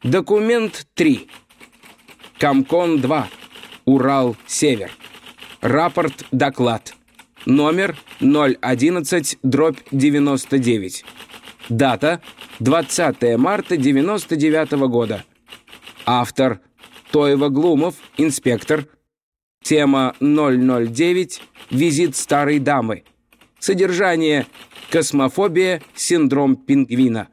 Документ 3. Комкон-2. Урал-Север. Рапорт-доклад. Номер 011/99. Дата 20 марта 99 года. Автор Тоева-Глумов, инспектор. Тема 009. Визит старой дамы. Содержание: космофобия, синдром пингвина.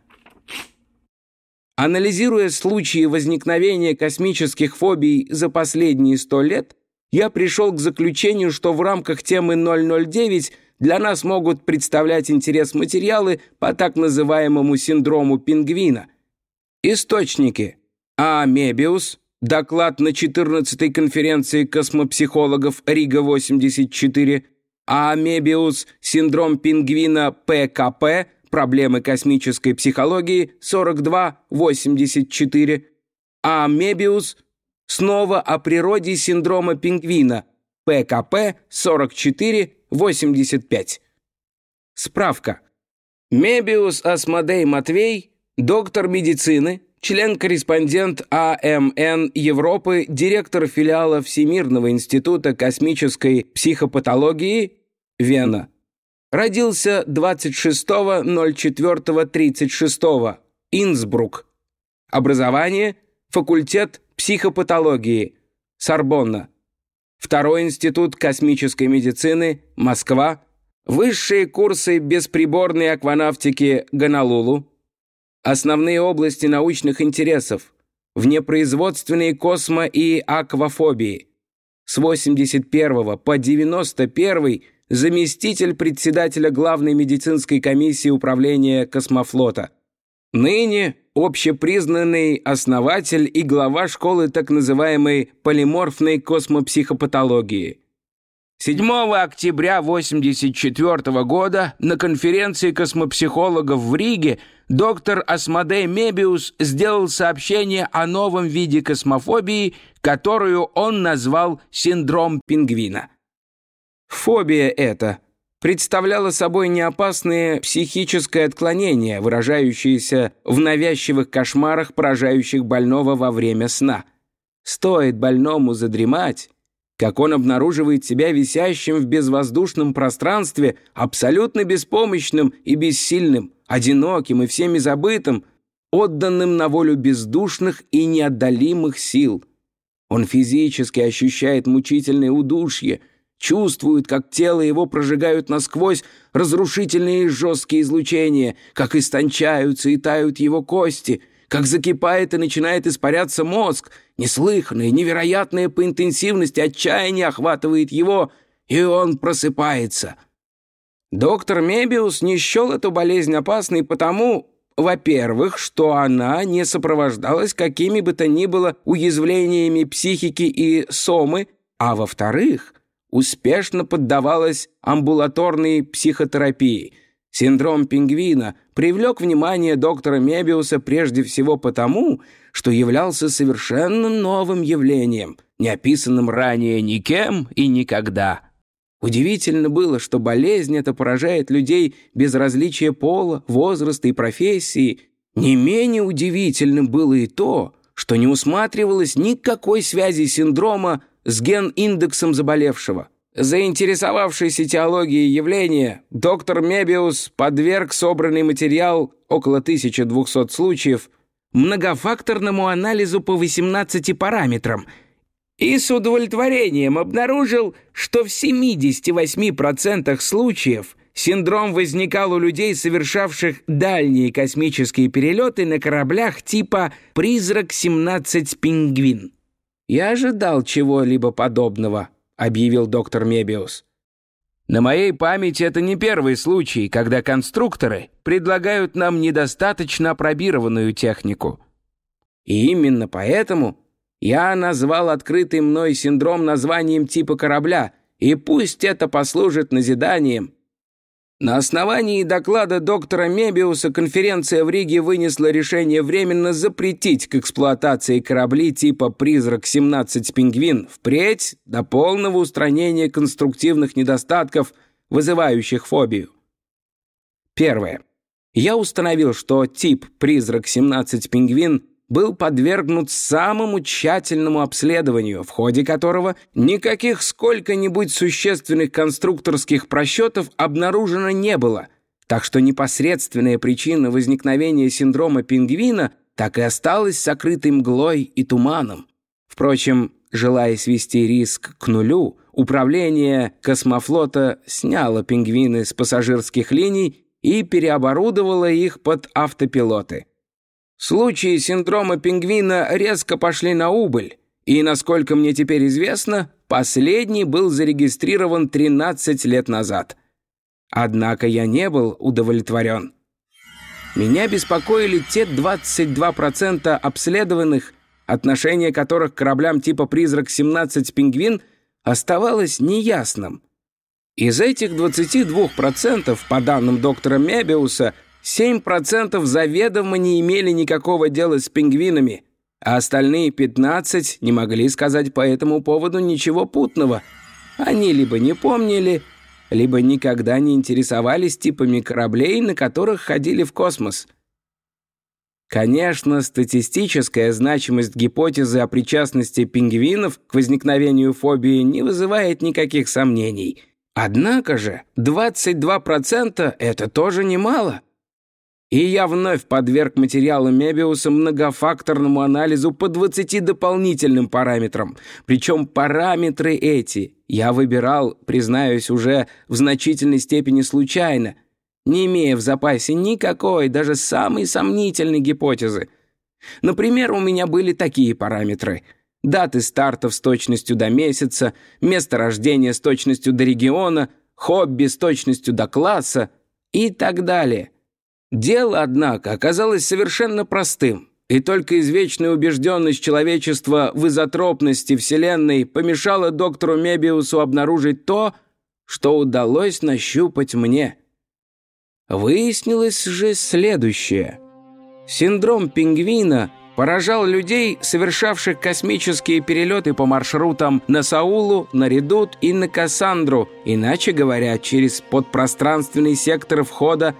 Анализируя случаи возникновения космических фобий за последние 100 лет, я пришел к заключению, что в рамках темы 009 для нас могут представлять интерес материалы по так называемому синдрому пингвина. Источники: А. Мебиус, доклад на 14-й конференции космопсихологов Рига-84, А. Мебиус, синдром пингвина ПКП, проблемы космической психологии, 42-84, А. Мебиус, снова о природе синдрома пингвина, ПКП, 44-85. Справка. Мебиус Асмодей Матвей, доктор медицины, член-корреспондент АМН Европы, директор филиала Всемирного института космической психопатологии, Вена. Родился 26.04.36. Инсбрук. Образование: факультет психопатологии, Сорбонна. Второй институт космической медицины, Москва. Высшие курсы бесприборной акванавтики, Гонолулу. Основные области научных интересов: внепроизводственные космо- и аквафобии. С 81 по 91 заместитель председателя Главной медицинской комиссии управления космофлота. Ныне общепризнанный основатель и глава школы так называемой полиморфной космопсихопатологии. 7 октября 1984 года на конференции космопсихологов в Риге доктор Асмодей Мебиус сделал сообщение о новом виде космофобии, которую он назвал синдром пингвина. Фобия эта представляла собой неопасное психическое отклонение, выражающееся в навязчивых кошмарах, поражающих больного во время сна. Стоит больному задремать, как он обнаруживает себя висящим в безвоздушном пространстве, абсолютно беспомощным и бессильным, одиноким и всеми забытым, отданным на волю бездушных и неотдалимых сил. Он физически ощущает мучительное удушье, чувствует, как тело его прожигают насквозь разрушительные и жесткие излучения, как истончаются и тают его кости, как закипает и начинает испаряться мозг, неслыханное, невероятное по интенсивности отчаяние охватывает его, и он просыпается. Доктор Мебиус не счел эту болезнь опасной потому, во-первых, что она не сопровождалась какими бы то ни было уязвлениями психики и сомы, а во-вторых, успешно поддавалась амбулаторной психотерапии. Синдром пингвина привлек внимание доктора Мебиуса прежде всего потому, что являлся совершенно новым явлением, не описанным ранее никем и никогда. Удивительно было, что болезнь эта поражает людей без различия пола, возраста и профессии. Не менее удивительным было и то, что не усматривалось никакой связи синдрома с ген-индексом заболевшего. Заинтересовавшись этиологией явления, доктор Мебиус подверг собранный материал, около 1200 случаев, многофакторному анализу по 18 параметрам и с удовлетворением обнаружил, что в 78% случаев синдром возникал у людей, совершавших дальние космические перелеты на кораблях типа «Призрак-17 Пингвин». «Я ожидал чего-либо подобного», — объявил доктор Мебиус. «На моей памяти это не первый случай, когда конструкторы предлагают нам недостаточно апробированную технику. И именно поэтому я назвал открытый мной синдром названием типа корабля, и пусть это послужит назиданием. На основании доклада доктора Мебиуса конференция в Риге вынесла решение временно запретить к эксплуатации корабли типа «Призрак-17 Пингвин» впредь до полного устранения конструктивных недостатков, вызывающих фобию. Первое. Я установил, что тип «Призрак-17 Пингвин» был подвергнут самому тщательному обследованию, в ходе которого никаких сколько-нибудь существенных конструкторских просчетов обнаружено не было, так что непосредственная причина возникновения синдрома пингвина так и осталась сокрытой мглой и туманом. Впрочем, желая свести риск к нулю, управление космофлота сняло пингвины с пассажирских линий и переоборудовало их под автопилоты. Случаи синдрома пингвина резко пошли на убыль, и, насколько мне теперь известно, последний был зарегистрирован 13 лет назад. Однако я не был удовлетворен. Меня беспокоили те 22% обследованных, отношение которых к кораблям типа «Призрак-17» «Пингвин» оставалось неясным. Из этих 22%, по данным доктора Мебиуса, 7% заведомо не имели никакого дела с пингвинами, а остальные 15% не могли сказать по этому поводу ничего путного. Они либо не помнили, либо никогда не интересовались типами кораблей, на которых ходили в космос. Конечно, статистическая значимость гипотезы о причастности пингвинов к возникновению фобии не вызывает никаких сомнений. Однако же 22% — это тоже немало. И я вновь подверг материалы Мебиуса многофакторному анализу по 20 дополнительным параметрам. Причем параметры эти я выбирал, признаюсь, уже в значительной степени случайно, не имея в запасе никакой, даже самой сомнительной гипотезы. Например, у меня были такие параметры: даты стартов с точностью до месяца, место рождения с точностью до региона, хобби с точностью до класса и так далее. Дело, однако, оказалось совершенно простым, и только извечная убежденность человечества в изотропности Вселенной помешала доктору Мебиусу обнаружить то, что удалось нащупать мне. Выяснилось же следующее. Синдром пингвина поражал людей, совершавших космические перелеты по маршрутам на Саулу, на Редут и на Кассандру, иначе говоря, через подпространственный сектор входа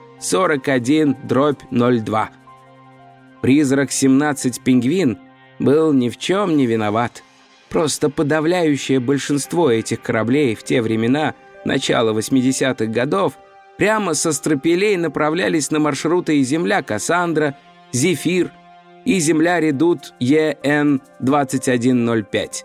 41/02. Призрак-17 «Пингвин» был ни в чем не виноват. Просто подавляющее большинство этих кораблей в те времена, начала 80-х годов, прямо со стропилей направлялись на маршруты Земля-Кассандра, Зефир и Земля-Редут ЕН-2105.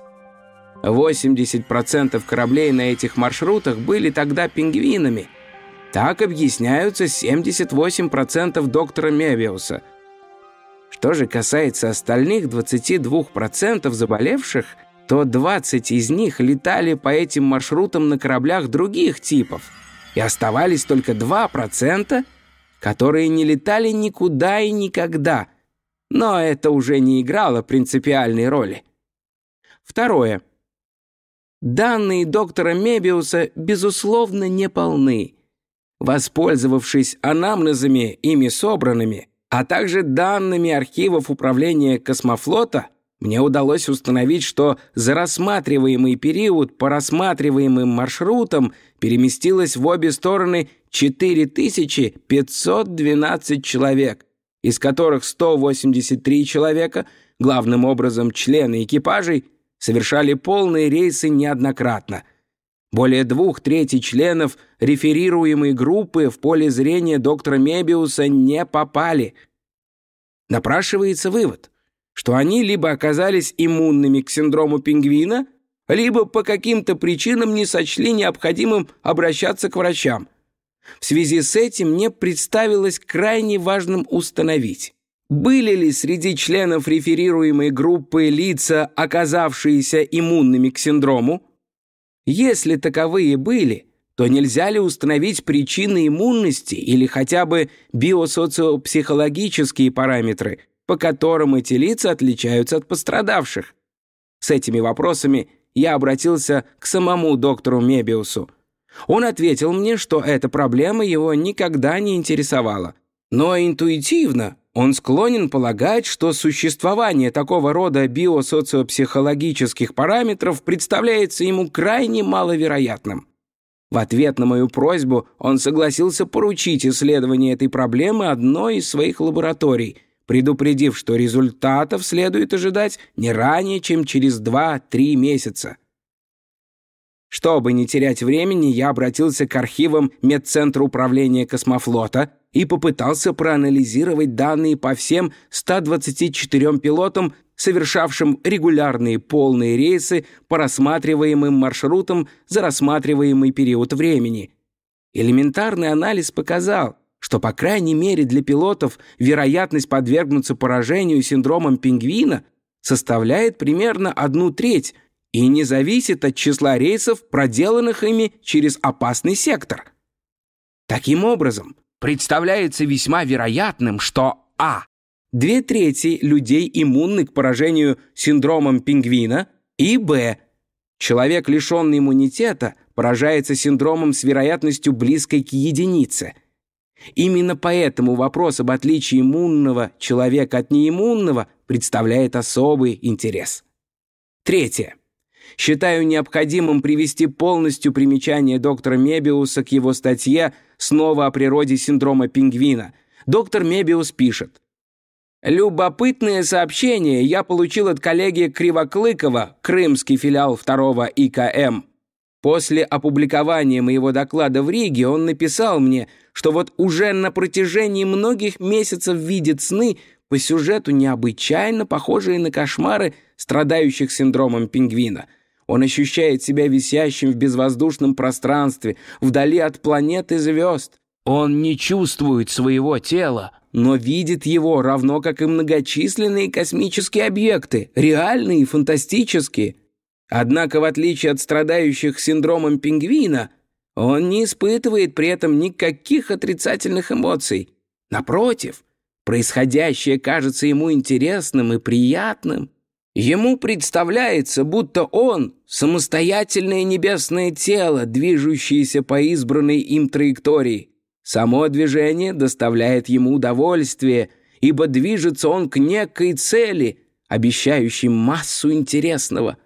80% кораблей на этих маршрутах были тогда пингвинами. Так объясняются 78% доктора Мебиуса. Что же касается остальных 22% заболевших, то 20 из них летали по этим маршрутам на кораблях других типов, и оставались только 2%, которые не летали никуда и никогда. Но это уже не играло принципиальной роли. Второе. Данные доктора Мебиуса, безусловно, неполны. Воспользовавшись анамнезами, ими собранными, а также данными архивов управления космофлота, мне удалось установить, что за рассматриваемый период по рассматриваемым маршрутам переместилось в обе стороны 4512 человек, из которых 183 человека, главным образом члены экипажей, совершали полные рейсы неоднократно. Более 2/3 членов реферируемой группы в поле зрения доктора Мебиуса не попали. Напрашивается вывод, что они либо оказались иммунными к синдрому пингвина, либо по каким-то причинам не сочли необходимым обращаться к врачам. В связи с этим мне представилось крайне важным установить, были ли среди членов реферируемой группы лица, оказавшиеся иммунными к синдрому. Если таковые были, то нельзя ли установить причины иммунности или хотя бы биосоциопсихологические параметры, по которым эти лица отличаются от пострадавших? С этими вопросами я обратился к самому доктору Мебиусу. Он ответил мне, что эта проблема его никогда не интересовала. Но интуитивно он склонен полагать, что существование такого рода биосоциопсихологических параметров представляется ему крайне маловероятным. В ответ на мою просьбу он согласился поручить исследование этой проблемы одной из своих лабораторий, предупредив, что результатов следует ожидать не ранее, чем через 2-3 месяца. Чтобы не терять времени, я обратился к архивам Медцентра управления космофлота и попытался проанализировать данные по всем 124 пилотам, совершавшим регулярные полные рейсы по рассматриваемым маршрутам за рассматриваемый период времени. Элементарный анализ показал, что, по крайней мере, для пилотов вероятность подвергнуться поражению синдромом пингвина составляет примерно 1/3 и не зависит от числа рейсов, проделанных ими через опасный сектор. Таким образом, представляется весьма вероятным, что а. 2/3 людей иммунны к поражению синдромом пингвина, и б. человек, лишенный иммунитета, поражается синдромом с вероятностью близкой к единице. Именно поэтому вопрос об отличии иммунного человека от неиммунного представляет особый интерес. Третье. Считаю необходимым привести полностью примечание доктора Мебиуса к его статье «Снова о природе синдрома пингвина». Доктор Мебиус пишет: «Любопытное сообщение я получил от коллеги Кривоклыкова, крымский филиал 2-го ИКМ. После опубликования моего доклада в Риге он написал мне, что вот уже на протяжении многих месяцев видит сны по сюжету, необычайно похожие на кошмары страдающих синдромом пингвина. Он ощущает себя висящим в безвоздушном пространстве, вдали от планет и звезд. Он не чувствует своего тела, но видит его, равно как и многочисленные космические объекты, реальные и фантастические. Однако, в отличие от страдающих синдромом пингвина, он не испытывает при этом никаких отрицательных эмоций. Напротив, происходящее кажется ему интересным и приятным. Ему представляется, будто он — самостоятельное небесное тело, движущееся по избранной им траектории. Само движение доставляет ему удовольствие, ибо движется он к некой цели, обещающей массу интересного.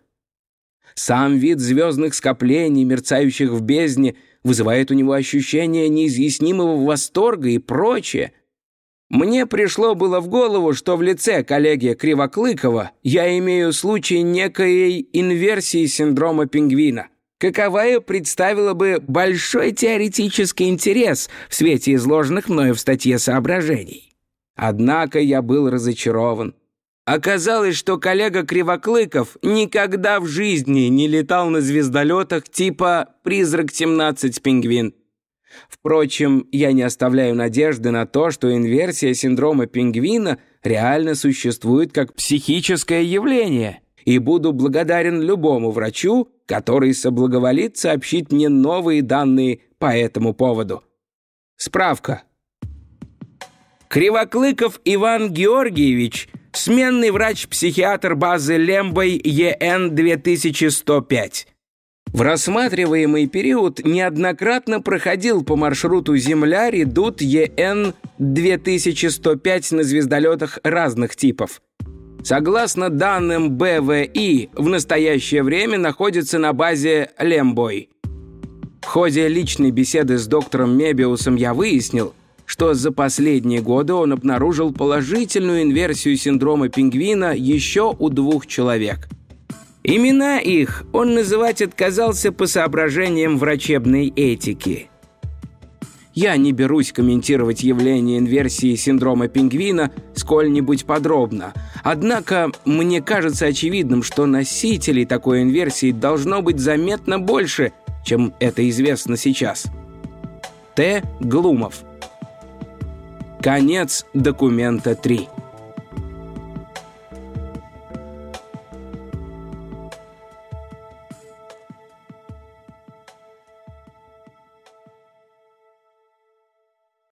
Сам вид звездных скоплений, мерцающих в бездне, вызывает у него ощущение неизъяснимого восторга и прочее. Мне пришло было в голову, что в лице коллеги Кривоклыкова я имею случай некой инверсии синдрома пингвина, каковая представила бы большой теоретический интерес в свете изложенных мною в статье соображений. Однако я был разочарован. Оказалось, что коллега Кривоклыков никогда в жизни не летал на звездолетах типа «Призрак-17 пингвин». Впрочем, я не оставляю надежды на то, что инверсия синдрома пингвина реально существует как психическое явление, и буду благодарен любому врачу, который соблаговолит сообщить мне новые данные по этому поводу. Справка. Кривоклыков Иван Георгиевич, сменный врач-психиатр базы Лембой ЕН 2105. В рассматриваемый период неоднократно проходил по маршруту Земля-Редут ЕН 2105 на звездолетах разных типов. Согласно данным БВИ, в настоящее время находится на базе Лембой. В ходе личной беседы с доктором Мебиусом я выяснил, что за последние годы он обнаружил положительную инверсию синдрома пингвина еще у 2 человек. Имена их он называть отказался по соображениям врачебной этики. Я не берусь комментировать явление инверсии синдрома пингвина сколь-нибудь подробно, однако мне кажется очевидным, что носителей такой инверсии должно быть заметно больше, чем это известно сейчас. Т. Глумов. Конец документа 3.